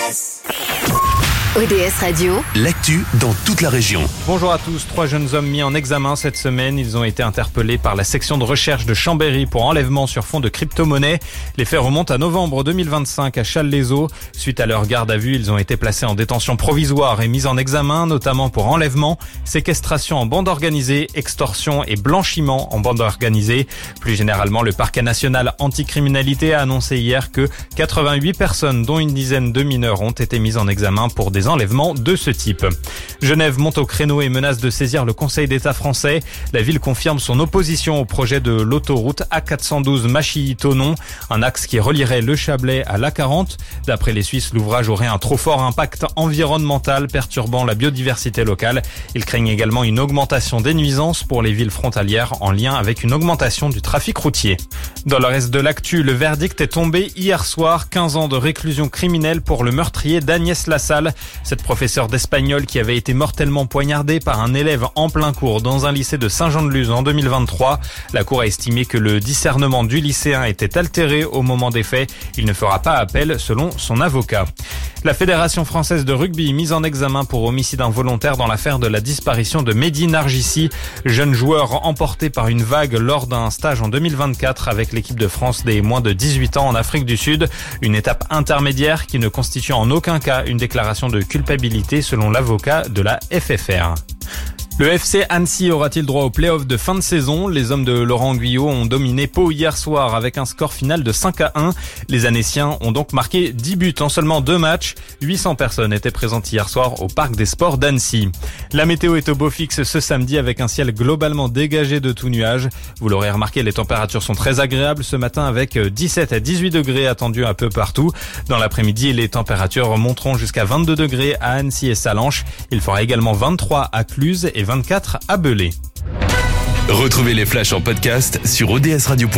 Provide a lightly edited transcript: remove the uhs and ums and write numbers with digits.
ODS Radio, l'actu dans toute la région. Bonjour à tous. 3 jeunes hommes mis en examen cette semaine. Ils ont été interpellés par la section de recherche de Chambéry pour enlèvement sur fond de crypto-monnaie. Les faits remontent à novembre 2025 à Challes-les-Eaux. Suite à leur garde à vue, ils ont été placés en détention provisoire et mis en examen, notamment pour enlèvement, séquestration en bande organisée, extorsion et blanchiment en bande organisée. Plus généralement, le parquet national anticriminalité a annoncé hier que 88 personnes, dont une dizaine de mineurs, ont été mises en examen pour des enlèvements de ce type. Genève monte au créneau et menace de saisir le Conseil d'État français. La ville confirme son opposition au projet de l'autoroute A412 Machy-Thonon, un axe qui relierait le Chablais à l'A40. D'après les Suisses, l'ouvrage aurait un trop fort impact environnemental, perturbant la biodiversité locale. Ils craignent également une augmentation des nuisances pour les villes frontalières en lien avec une augmentation du trafic routier. Dans le reste de l'actu, le verdict est tombé hier soir, 15 ans de réclusion criminelle pour le meurtrier d'Agnès Lassalle. Cette professeure d'espagnol qui avait été mortellement poignardée par un élève en plein cours dans un lycée de Saint-Jean-de-Luz en 2023. La cour a estimé que le discernement du lycéen était altéré au moment des faits. Il ne fera pas appel selon son avocat. La Fédération française de rugby mise en examen pour homicide involontaire dans l'affaire de la disparition de Mehdi Nargissi, jeune joueur emporté par une vague lors d'un stage en 2024 avec l'équipe de France des moins de 18 ans en Afrique du Sud. Une étape intermédiaire qui ne constitue en aucun cas une déclaration de culpabilité selon l'avocat de la FFR. Le FC Annecy aura-t-il droit au play-off de fin de saison? Les hommes de Laurent Guyot ont dominé Pau hier soir avec un score final de 5-1. Les Annéciens ont donc marqué 10 buts en seulement 2 matchs. 800 personnes étaient présentes hier soir au Parc des Sports d'Annecy. La météo est au beau fixe ce samedi avec un ciel globalement dégagé de tout nuage. Vous l'aurez remarqué, les températures sont très agréables ce matin avec 17 à 18 degrés attendus un peu partout. Dans l'après-midi, les températures remonteront jusqu'à 22 degrés à Annecy et Sallanches. Il fera également 23 à Cluses et 24 à Belay. Retrouvez les flashs en podcast sur odsradio.com.